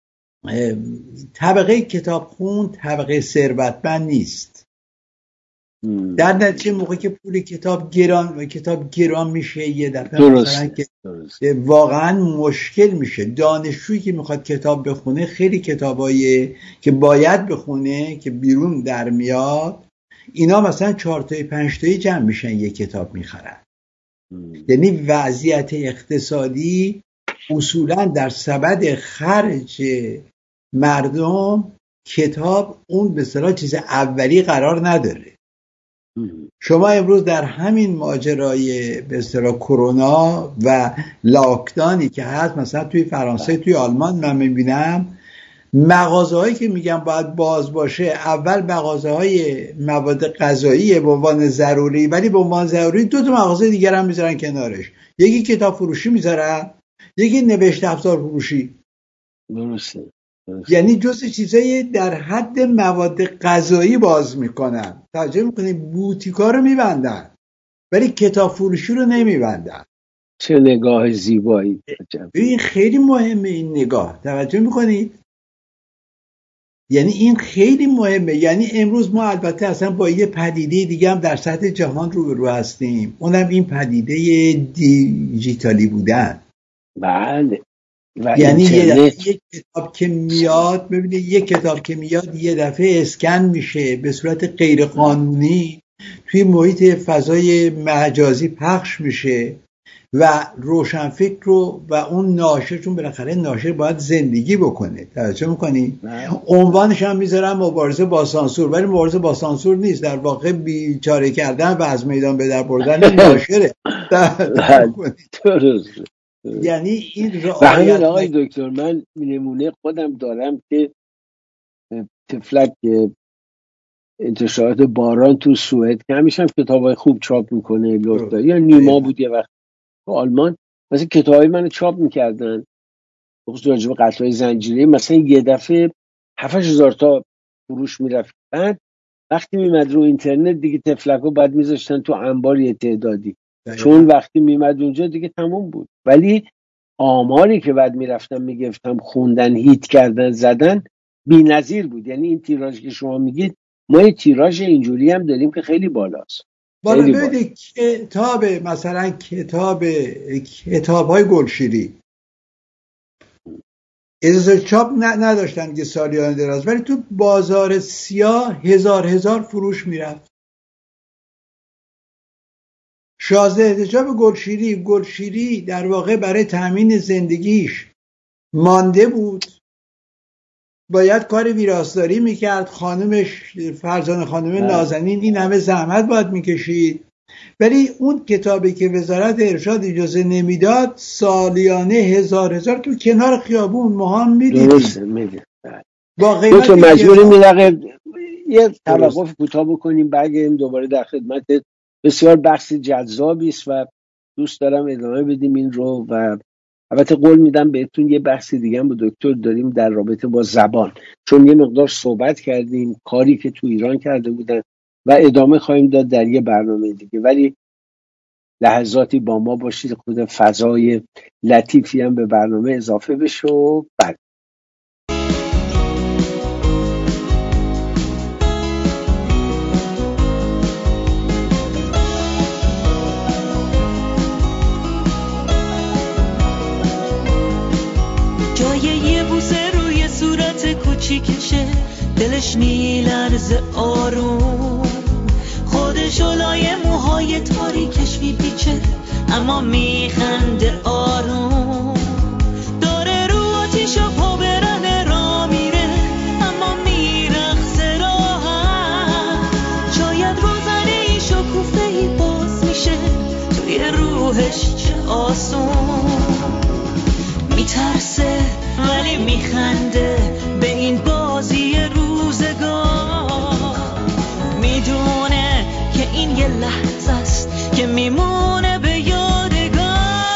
طبقه کتابخون طبقه ثروتمند نیست. در نتیجه موقعی که پول کتاب گران کتاب گران میشه، یه دفعه مثلا که واقعا مشکل میشه. دانشجویی که میخواد کتاب بخونه، خیلی کتابایی که باید بخونه که بیرون در میاد، اینا مثلا چهار تایی پنج تایی جمع میشن یه کتاب میخرن. یعنی وضعیت اقتصادی اصولا در سبد خرج مردم کتاب اون به اصطلاح چیز اولی قرار نداره. شما امروز در همین ماجرای به اصطلاح کرونا و لاکدانی که هست، مثلا توی فرانسه، توی آلمان من میبینم مغازه‌هایی که میگن باید باز باشه، اول مغازه‌های مواد غذایی به عنوان ضروری، ولی به عنوان ضروری دو تا مغازه دیگر هم میذارن کنارش، یکی کتاب فروشی میذارن، یکی نوشت افزار فروشی. درسته. یعنی جز چیزایی در حد مواد غذایی باز میکنن. توجه میکنید، بوتیکا رو میبندن ولی کتاب فروشی رو نمیبندن. چه نگاه زیبایی. این خیلی مهمه، این نگاه. توجه میکنید؟ یعنی این خیلی مهمه. یعنی امروز ما البته اصلا با یه پدیده دیگه هم در سطح جهان روبرو هستیم، اونم این پدیده دیجیتالی بودن. بله. یعنی یه یک کتاب که میاد، ببینید یک کتاب که میاد یه دفعه اسکن میشه به صورت غیر قانونی توی محیط فضای مجازی پخش میشه و روشنفکر رو و اون ناشر، چون بالاخره ناشر باید زندگی بکنه، توجه میکنی؟ عنوانش هم میذارن مبارزه با سانسور، ولی مبارزه با سانسور نیست، در واقع بیچاره کردن و از میدان به در بردن ناشره. یعنی این رعایت. آقای دکتر، من نمونه خودم دارم که تفلک انتشارات باران تو سوئد که همیشه هم کتابای خوب چاپ میکنه، لورداری یا نیما بود یه وقت تو آلمان، مثلا کتابای منو چاپ میکردن خصوصا راجع به قتل‌های زنجیره‌ای، مثلا یه دفعه هفت هزار تا فروش میرفت. بعد وقتی میمد رو اینترنت دیگه تفلکو بعد میذاشتن تو انبار یه تعدادی، چون وقتی میمد اونجا دیگه تموم بود. ولی آماری که بعد میرفتم میگفتم خوندن، هیت کردن، زدن، بی‌نظیر بود. یعنی این تیراژ که شما میگید، ما یه تیراژ اینجوری هم داریم که خیلی بالاست. بالا ببینید کتاب، مثلا کتاب کتاب‌های گلشیری اجازه چاپ نداشتن که سالیان دراز، ولی تو بازار سیاه هزار هزار فروش میرفت. شازده احتجاب گلشیری گلشیری در واقع برای تأمین زندگیش مانده بود، باید کار ویراستاری میکرد، خانمش فرزانه خانم نازنین این همه زحمت باید میکشید، ولی اون کتابی که وزارت ارشاد اجازه نمیداد سالیانه هزار هزار تو کنار خیابون ماها میدیدیم. درسته میدید. با قیمت تو مجبوری میلقه یه توقف کوتاه بکنیم، برگردیم دوباره در خدمت. بسیار بحث جذابی است و دوست دارم ادامه بدیم این رو، و البته قول میدم بهتون یه بحث دیگه هم با دکتر داریم در رابطه با زبان، چون یه مقدار صحبت کردیم کاری که تو ایران کرده بودن و ادامه خواهیم داد در یه برنامه دیگه. ولی لحظاتی با ما باشید، خود فضای لطیفی هم به برنامه اضافه بشه و بعد کوچیکشه، دل دلش میلرز آروم، خودش لای موهای تاریکش میپیچه اما میخنده آروم، داره رو آتیش و پا برهنه را میره اما میرقصه راحت، شاید روزنه ای شکوفه ای باز میشه توی روحش چه آسون، میترسه ولی میخنده به این بازی روزگار، میدونه که این یه لحظه است که میمونه به یادگار.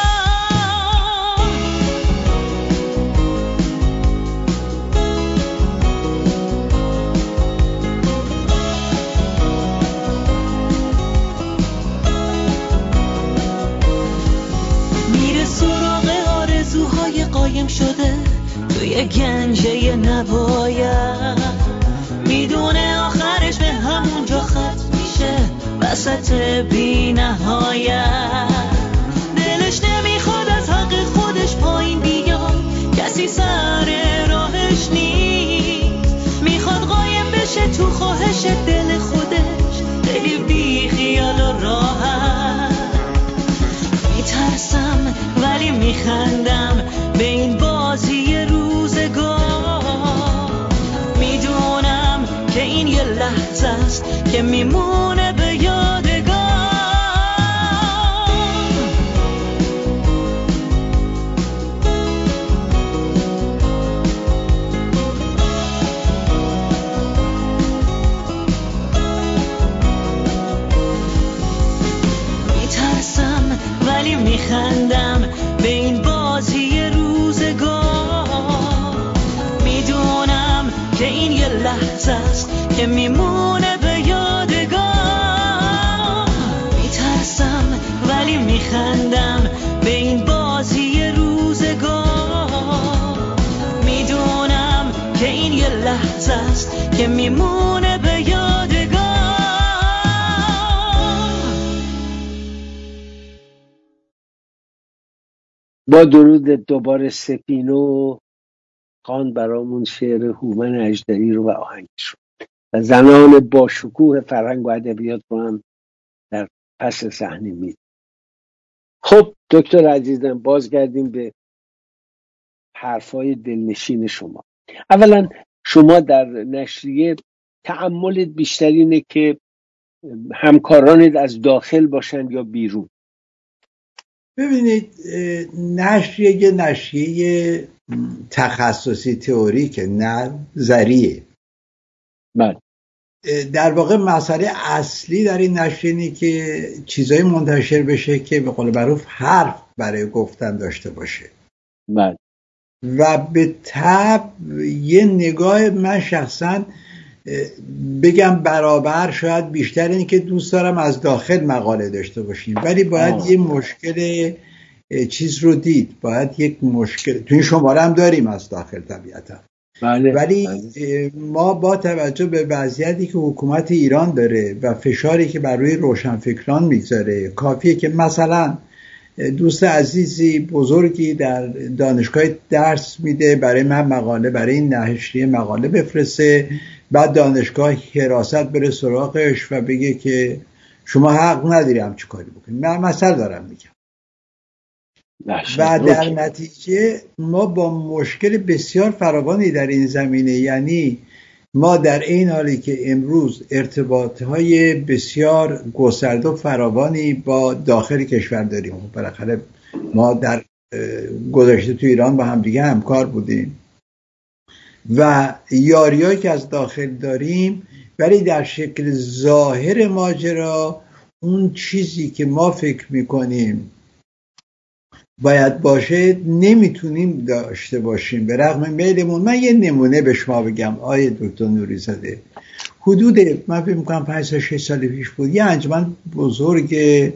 میره سراغ آرزوهای قایم شده توی گنجه نباید، میدونه آخرش به همونجا ختم میشه وسط بی نهایت، دلش نمیخواد از حق خودش پایین بیاد، کسی سر راهش نیست، میخواد قایم بشه تو خواهش دل خودش، خیلی بی خیال و راحت، میترسم ولی میخندم به این بازی روزگار، میدونم که این یه لحظه است که میمونه به یادگار. میترسم ولی میخندم به این بازی روزگار، میدونم که این یه لحظه است که میمونه به یادگار، میترسم ولی میخندم به این بازی روزگار، میدونم که این یه لحظه است که میمونه به یادگار. با درود دوباره سپینو خان برامون شعر هومن اژدری رو و آهنگش رو و زنان با شکوه فرهنگ و ادبیات رو هم در پس صحنه می‌دید. خب دکتر عزیزم، بازگردیم به حرفای دلنشین شما. اولا شما در نشریه تأملت بیشتر اینه که همکارانت از داخل باشن یا بیرون؟ ببینید، نشریه یه نشریه تخصصی تئوریکه، نظریه. بله. در واقع مسئله اصلی در این نشریه اینه که چیزایی منتشر بشه که به قول معروف حرف برای گفتن داشته باشه. بله. و به طب یه نگاه من شخصا بگم برابر، شاید بیشتر اینه که دوست دارم از داخل مقاله داشته باشیم، ولی باید آه. یه مشکل چیز رو دید، باید یک مشکل تو این شماره هم داریم از داخل طبیعتا. بله. ولی بله. ما با توجه به وضعیتی که حکومت ایران داره و فشاری که بر روی روشنفکران میگذاره، کافیه که مثلا دوست عزیزی بزرگی در دانشگاه درس میده، برای من مقاله، برای این نشریه مقاله بفرسته، بعد دانشگاه حراست بره سراغش و بگه که شما حق نداری همچی کاری بکنی. من مثلا دارم میگم. و در نتیجه ما با مشکل بسیار فراوانی در این زمینه، یعنی ما در این حالی که امروز ارتباطهای بسیار گسترده و فراوانی با داخل کشور داریم، بالاخره ما در گذشته تو ایران با هم دیگه همکار بودیم و یاریایی که از داخل داریم، ولی در شکل ظاهر ماجرا اون چیزی که ما فکر میکنیم باید باشه نمیتونیم داشته باشیم به رغم میلمون. من یه نمونه به شما بگم آیه دکتر نوری‌زاده. حدود من فکر میکنم پنج تا شش سال پیش بود، یه انجمن بزرگ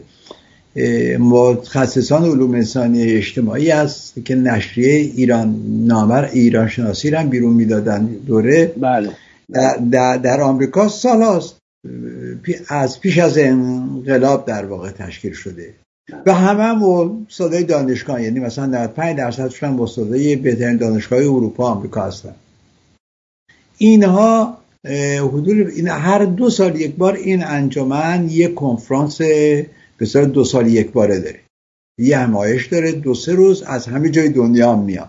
متخصصان علوم انسانی اجتماعی هست که نشریه ایران نامر ایران شناسی رو هم بیرون میدادن دوره. بله. در, در, در آمریکا سال هاست از پیش از انقلاب در واقع تشکیل شده و همه هم استادای دانشگاه، یعنی مثلا نود و پنج درصدشون هم استادای بهترین دانشگاه اروپا آمریکا هستن. اینها حدود این هر دو سال یک بار این انجمن یک کنفرانس به صورت دو سال یک باره داره، یه همایش داره دو سه روز، از همه جای دنیا هم میان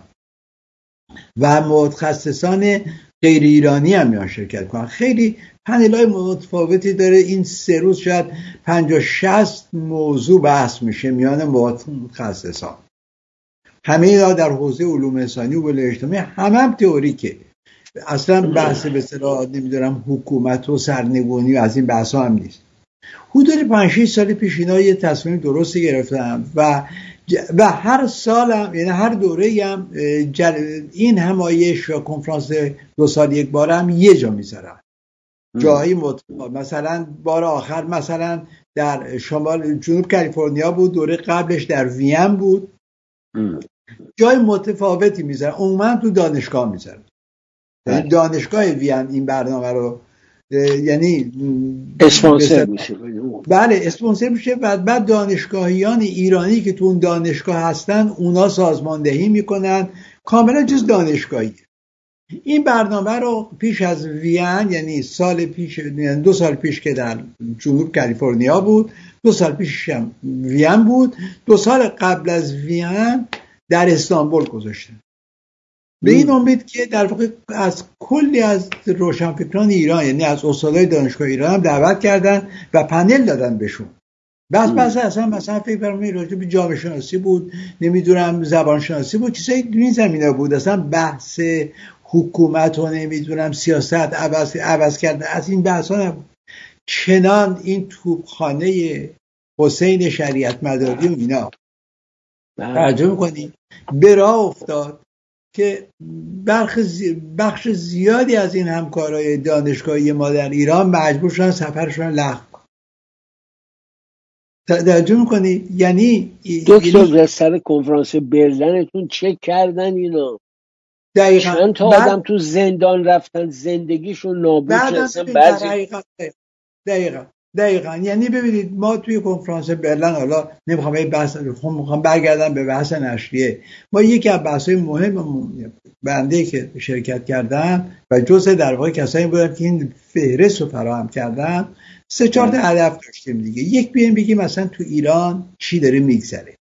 و متخصصان غیر ایرانی هم میان شرکت کنن. خیلی پنل‌های متفاوتی داره. این سه روز شاید پنجاه شصت موضوع بحث میشه میان متخصصان. همه اینا در حوزه علوم انسانی و علوم اجتماعی، همه هم تئوریکه. اصلا بحث به اصطلاح نمیدونم حکومت و سرنگونی و از این بحثا هم نیست. حدود پنج شش سال پیش اینا یه تصمیم درستی گرفتم و و هر سال هم، یعنی هر دوره هم این همایش و کنفرانس دو سال یک بار هم یه جا میذارن، جایی متفاوت. مثلا بار آخر مثلا در شمال جنوب کالیفرنیا بود، دوره قبلش در وین بود. ام. جای متفاوتی میذارن، عموما تو دانشگاه میذارن. یعنی دانشگاه وین این برنامه رو یعنی اسپانسر میشه. بله اسپانسر میشه و بعد دانشگاهیان ایرانی که تو اون دانشگاه هستن اونا سازماندهی میکنن، کاملا جز دانشگاهی. این برنامه رو پیش از وین، یعنی سال پیش، یعنی دو سال پیش که در جنوب کالیفرنیا بود، دو سال پیش هم وین بود، دو سال قبل از وین در استانبول گذاشتن. به این امید که در واقع از کلی از روشنفکران ایران، یعنی از استادای دانشگاه ایران هم دعوت کردن و پنل دادن بهشون. بس بس اصلا مثلا فکر برمی راجع به جامعه شناسی بود، نمیدونم زبان شناسی بود، چیزایی تو این زمینه بود. اصلا بحث حکومت و نمیدونم سیاست عوض عوض کرده از این بحثا نبود. چنان این توپخانه حسین شریعت مداری و اینا توجه می‌کنی به راه افتاد که بخش زیادی از این همکارای دانشگاهی ما در ایران مجبور شدن سفرشون لغو کنن. توجه می‌کنی؟ یعنی دکتر در سر کنفرانس برلینتون چک کردن اینا؟ دقیقاً. چند تا آدم تو زندان رفتن، زندگیشون نابود شد. بعضی دقیقاً دقیقاً یعنی ببینید ما توی کنفرانس برلین، حالا نمیخوام این بحث رو میخوام برگردم به بحث نشریه، ما یکی از بحث‌های مهم بنده که شرکت کردم و جزء در واقع کسایی بودم که این فهرست رو فراهم کردم، سه چهار تا هدف داشتیم دیگه. یک بیایم بگیم مثلا تو ایران چی داره میگذره،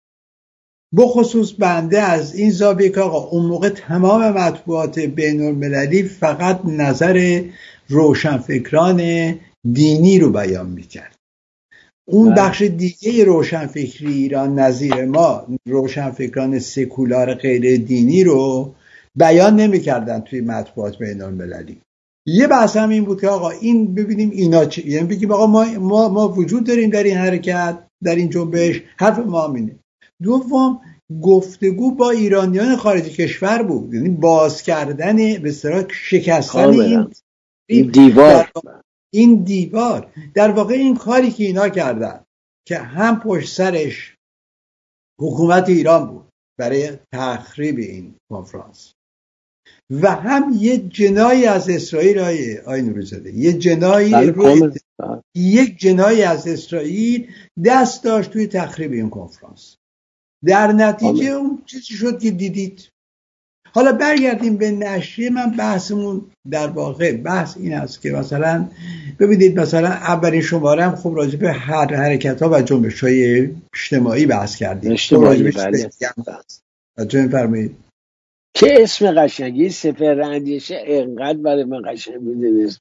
بخصوص بنده از این زاویه که آقا اون موقع تمام مطبوعات بین‌المللی فقط نظر روشنفکران دینی رو بیان میکرد. اون بخش دیگه روشنفکری ایران نظیر ما، روشنفکران سکولار غیر دینی رو بیان نمیکردن توی مطبوعات بین‌المللی. یه بحث هم این بود که آقا این ببینیم اینا چی، یعنی بگیم آقا ما ما ما وجود داریم در این حرکت، در این جنبش، حرف ما اینه. دوم گفتگو با ایرانیان خارج کشور بود، یعنی باز کردن به اصطلاح شکستن این این دیوار این دیوار در واقع این کاری که اینا کردن که هم پشت سرش حکومت ایران بود برای تخریب این کنفرانس و هم یه جنایی از اسرائیل، آی آی نوری‌زاده، یه جنایی روی یک جنایی از اسرائیل دست داشت توی تخریب این کنفرانس. در نتیجه آمین. اون چیزی شد که دیدید. حالا برگردیم به نشریه. من بحثمون در واقع بحث این است که مثلا ببینید مثلا اولین شماره هم خب راجع به هر حرکت‌ها و جنبش‌های اجتماعی بحث کردیم. اجتماعی بله. راجع فرمایید که اسم قشنگی سفر اندیشه اینقدر برای من قشنگ می‌دونید.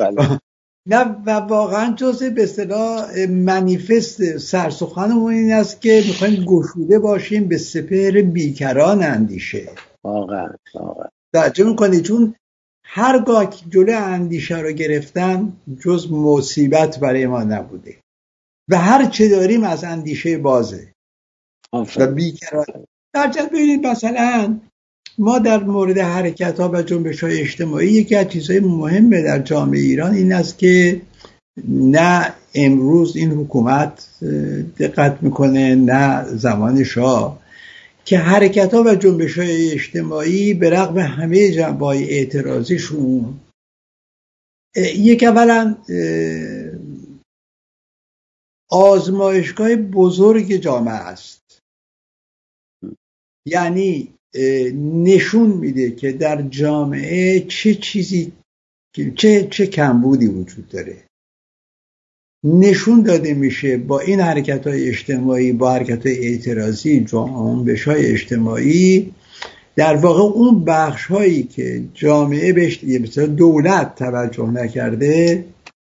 نه و واقعا جزء به اصطلاح منیفست سرسخنمون این است که می‌خوایم گشوده باشیم به سپهر بیکران اندیشه. واقعا واقعا توجه می‌کنید چون هرگاه که جلوی اندیشه رو گرفتن جز مصیبت برای ما نبوده و هر چه داریم از اندیشه بازه آفره. و بیکران. در جد ببینید مثلا ما در مورد حرکت‌ها و جنبش‌های اجتماعی یکی از چیزهای مهمه در جامعه ایران این است که نه امروز این حکومت دقت میکنه نه زمان شاه که حرکت‌ها و جنبش‌های اجتماعی به رغم همه جنبه‌های اعتراضیشون یک اولا آزمایشگاه بزرگ جامعه است، یعنی نشون میده که در جامعه چه چیزی که چه چه کمبودی وجود داره. نشون داده میشه با این حرکت‌های اجتماعی، با حرکت‌های اعتراضی، جنبش‌های اجتماعی، در واقع اون بخش‌هایی که جامعه بهش مثلا دولت توجه نکرده،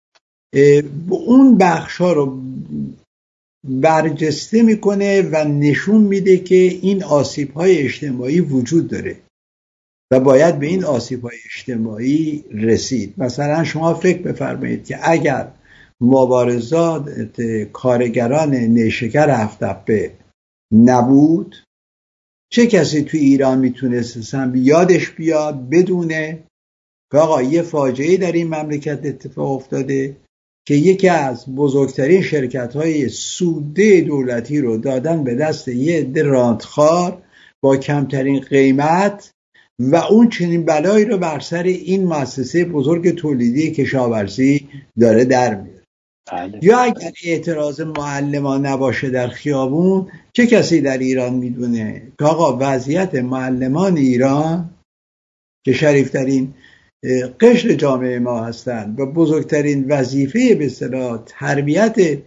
اون بخش‌ها رو برجسته میکنه و نشون میده که این آسیب‌های اجتماعی وجود داره و باید به این آسیب‌های اجتماعی رسید. مثلا شما فکر بفرمایید که اگر مبارزات کارگران نیشکر هفت‌تپه نبود، چه کسی توی ایران میتونست اصلا یادش بیاد بدونه که آقا یه فاجعه در این مملکت اتفاق افتاده که یکی از بزرگترین شرکت‌های سوده دولتی رو دادن به دست یه عده رانتخوار با کمترین قیمت و اون چنین بلایی رو بر سر این مؤسسه بزرگ تولیدی کشاورزی داره در میاره. بله. یا اگر اعتراض معلمان نباشه در خیابون، چه کسی در ایران میدونه که آقا وضعیت معلمان ایران که شریفترین قشر جامعه ما هستند و بزرگترین وظیفه به اصطلاح تربیت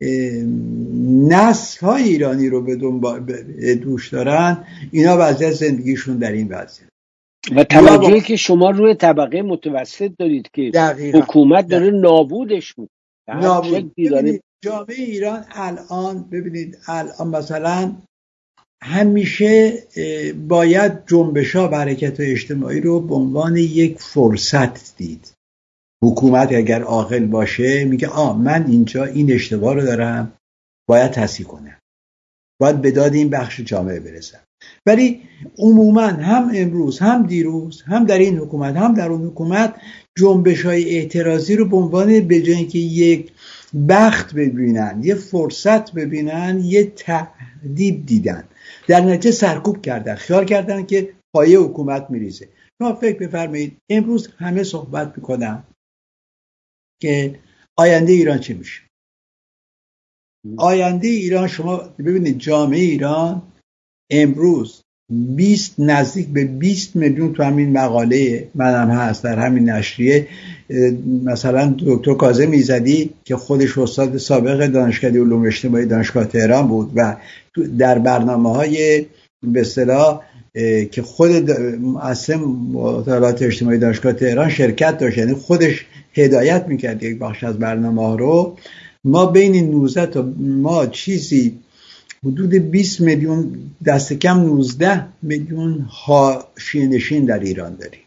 نسل های ایرانی رو به دنبال دوش دارن، اینا وضعیت زندگیشون در این وضعیت. و توجهی با... که شما روی طبقه متوسط دارید که دقیقا. حکومت داره دقیقا. نابودش میکنه. نابود. ببینید جامعه ایران الان، ببینید الان مثلا همیشه باید جنبش‌ها و حرکت اجتماعی رو به عنوان یک فرصت دید. حکومت اگر عاقل باشه میگه آ من اینجا این اشتباه رو دارم، باید تصحیح کنم، باید به داد این بخش جامعه برسم. ولی عموما هم امروز هم دیروز هم در این حکومت هم در اون حکومت جنبش‌های اعتراضی رو به عنوان به جای اینکه یک بخت ببینن، یه فرصت ببینن، یه تهدید دیدن، در نتیجه سرکوب کردن، خیال کردن که پایه حکومت میریزه. شما فکر بفرمایید امروز همه صحبت میکنن که آینده ایران چه میشه. آینده ایران، شما ببینید جامعه ایران امروز بیست نزدیک به بیست میلیون، تو همین مقاله منم هست در همین نشریه، مثلا دکتر کاظم ایزدی که خودش استاد سابق دانشکده علوم اجتماعی دانشگاه تهران بود و در برنامه‌های به اصطلاح که خود مؤسس مطالعات اجتماعی دانشگاه تهران شرکت داشت، یعنی خودش هدایت میکرد یک بخش از برنامه‌ها رو، ما بین نوزده تا ما چیزی حدود بیست میلیون، دست کم نوزده میلیون حاشیه‌نشین در ایران داریم.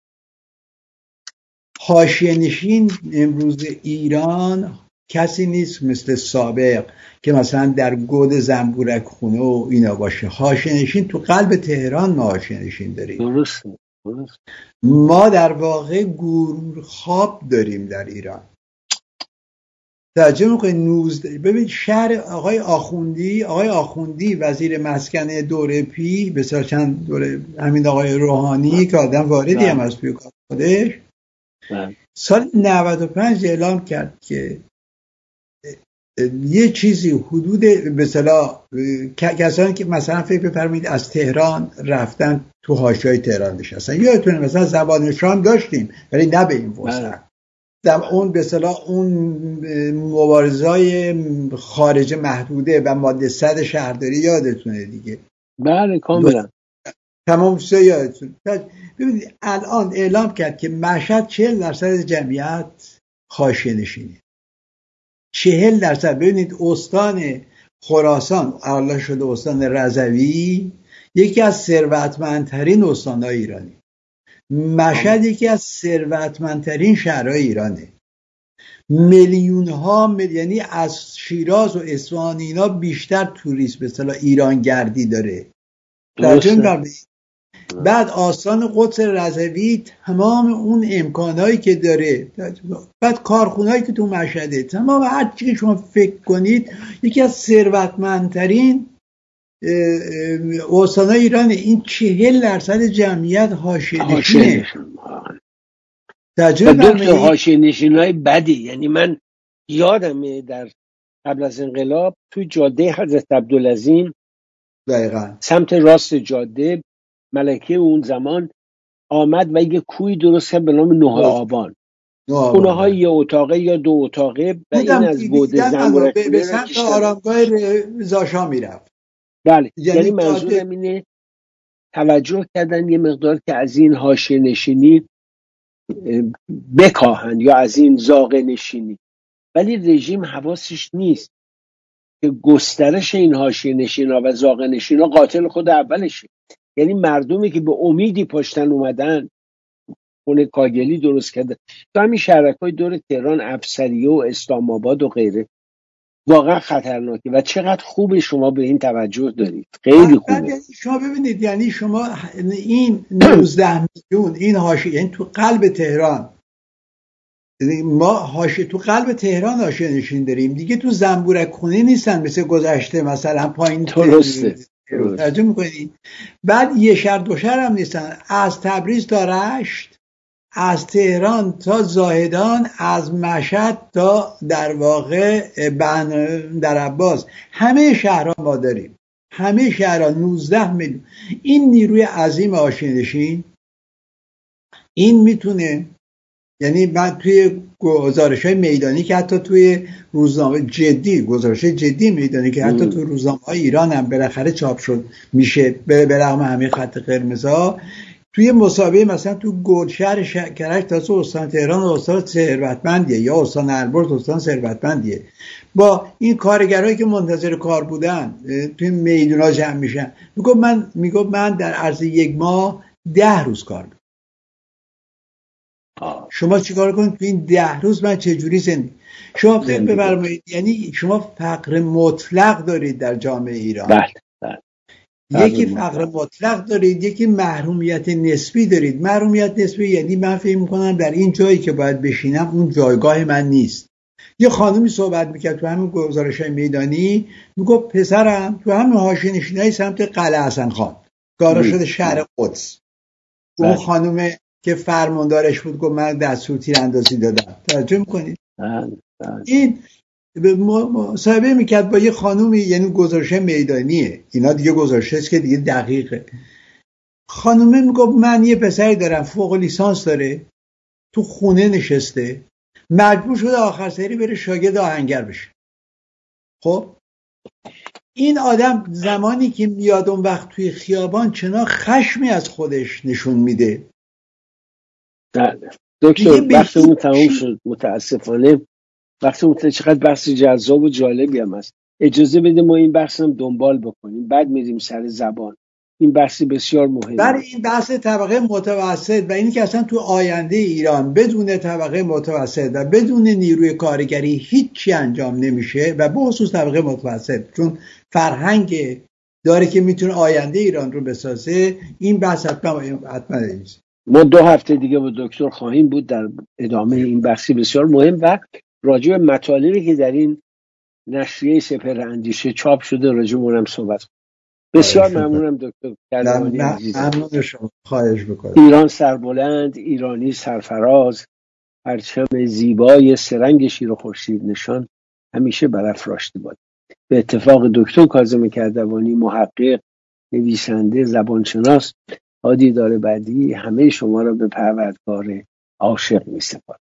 حاشیه‌نشین امروز ایران کسی نیست مثل سابق که مثلا در گود زنبورک خونه و اینا باشه. حاشیه‌نشین تو قلب تهران ما حاشیه‌نشین داریم. درست. درست. ما در واقع گورور خواب داریم در ایران. توجه میکنید نوزده، ببین شهر آقای آخوندی، آقای آخوندی وزیر مسکن دوره پی، بسیار چند دوره همین آقای روحانی که آدم واردی هم از توی کار خودش، سال نود و پنج اعلام کرد که یه چیزی حدود به اصطلاح کسانی که مثلا فکر بفرمایید از تهران رفتن تو حاشیه‌های تهران نشستن، یادتونه مثلا زبان شام داشتیم ولی نه به این وسعت. در اون به اصطلاح اون مبارزای خارج محدوده و ماده صد شهرداری یادتونه دیگه. بله کاملا تمام چیزا یادتونه. ببینید الان اعلام کرد که مشهد چهل درصد جمعیت حاشیه‌نشینه. چهل درصد. ببینید استان خراسان الله شده استان رضوی یکی از ثروتمندترین استان‌های ایرانی. مشهد یکی از ثروتمندترین شهرهای ایرانه. میلیون ها مل... یعنی از شیراز و اصفهان اینا بیشتر توریست به اصطلاح ایران گردی داره. بعد آستان قدس رضوی تمام اون امکانایی که داره، بعد کارخونهایی که تو مشهده، تمام هر چی که شما فکر کنید، یکی از ثروتمندترین استان‌های ایران. این چهل درصد جمعیت حاشیه‌نشینه. دو تا حاشیه‌نشین‌های بدی. یعنی من یادمه در قبل از انقلاب توی جاده حضرت عبدالعظیم دقیقاً سمت راست جاده ملکه اون زمان آمد و یه کوی درست کرد به نام نوه آبان. اونها یه اتاقه یا دو اتاقه و این از بود زنبورک به, به سمت آرامگاه رضاشاه میرفت. بله یعنی, یعنی منظورم اینه توجه کردن یه مقدار که از این حاشیه نشینی بکاهن یا از این زاغه نشینی، ولی رژیم حواسش نیست که گسترش این حاشیه نشینا و زاغه نشینا قاتل خود اولشه. یعنی مردمی که به امیدی پشتن اومدن خونه کاگلی درست کرده تو همین شهرک‌های دور تهران، افسریه و اسلام آباد و غیره، واقعا خطرناکه و چقدر خوبه شما به این توجه دارید. خیلی خوبه. شما ببینید یعنی شما این نوزده میلیون این حاشیه، یعنی تو قلب تهران، ما حاشیه تو قلب تهران حاشیه نشین داریم دیگه، تو زنبورک خونه نیستن مثل گذشته مثلا پایین درسته. توجه میکنید؟ بعد یه شهر دو شهر هم نیستن، از تبریز تا رشت، از تهران تا زاهدان، از مشهد تا در واقع بندر عباس، همه شهرها ما داریم، همه شهرها نوزده میلیون. این نیروی عظیم حاشیه نشین این میتونه، یعنی من توی گزارش‌های میدانی که حتی توی روزنامه جدی، گزارش جدی میدانی که حتی توی روزنامه‌های ایران هم بالاخره چاپ شد میشه به رغم همه خط قرمزها، توی مسابقه مثلا تو گلشهر کرج تازه استان تهران استان ثروتمندیه یا استان البرز استان ثروتمندیه، با این کارگرایی که منتظر کار بودن توی میدونا جمع میشن، میگم من میگم من در عرض یک ماه ده روز کار میکنم. شما چیکار کنید تو این ده روز من چجوری زندگی؟ شما فکر بفرمایید، یعنی شما فقر مطلق دارید در جامعه ایران. بله بله. یکی فقر مطلق دارید، یکی محرومیت نسبی دارید. محرومیت نسبی یعنی من فکر می‌کنم در این جایی که باید بشینم اون جایگاه من نیست. یه خانومی صحبت میکرد تو همین گزارش‌های میدانی، میگفت پسرم تو همین حاشیه نشینای سمت قلعه حسن خان کارا شده شهر قدس. اون خانم که فرماندارش بود گفت من دستور تیراندازی دادم. توجه میکنید؟ این مصاحبه میکرد با یه خانومی، یعنی گزارش میدانیه، اینا دیگه گزارشه است که دیگه دقیقه. خانومه میگفت من یه پسری دارم فوق لیسانس داره، تو خونه نشسته، مجبور شده آخر سری بره شاگرد آهنگر بشه. خب این آدم زمانی که میاد اون وقت توی خیابان چنان خشمی از خودش نشون میده. دکتر وقتمون تموم شد متاسفانه. وقتمون چقدر بحث جذاب و جالبی هم هست. اجازه بده ما این بحث هم دنبال بکنیم، بعد میریم سر زبان. این بحث بسیار مهمه. برای این بحث طبقه متوسط و اینی که اصلا تو آینده ایران بدون طبقه متوسط و بدون نیروی کارگری هیچی انجام نمیشه و به خصوص طبقه متوسط، چون فرهنگ داره که میتونه آینده ایران رو بسازه. این بحث حتما حتما نیست. ما دو هفته دیگه با دکتر خواهیم بود در ادامه این بحثی بسیار مهم و راجع به مطالبی که در این نشریه سپهر اندیشه چاپ شده راجع به اونم صحبت. بسیار ممنونم دکتر کلوانی عزیز. ممنون شما. خواهش می‌کنم. ایران سربلند، ایرانی سرفراز، پرچم زیبای سرنگ شیر و خورشید نشان همیشه برافراشته باد. به اتفاق دکتر کاظم کردوانی، محقق، نویسنده، زبانشناس، ها دیدار بعدی همه شما را به پروردگار عاشق می‌سپارم.